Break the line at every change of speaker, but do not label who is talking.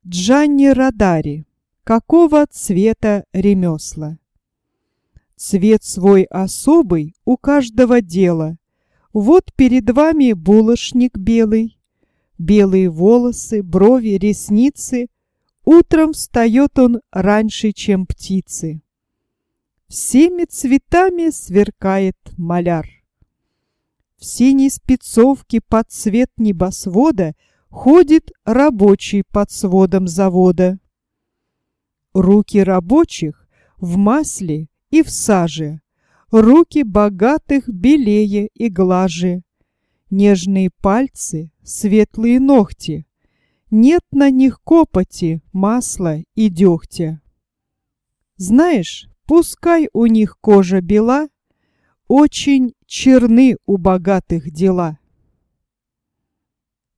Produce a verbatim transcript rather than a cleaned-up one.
Джанни Родари. Какого цвета ремесла? Цвет свой особый у каждого дела. Вот перед вами булочник белый. Белые волосы, брови, ресницы. Утром встает он раньше, чем птицы. Всеми цветами сверкает маляр. В синей спецовке под цвет небосвода ходит рабочий под сводом завода. Руки рабочих в масле и в саже, руки богатых белее и глаже. Нежные пальцы, светлые ногти, нет на них копоти, масла и дегтя. Знаешь, пускай у них кожа бела, очень черны у богатых дела.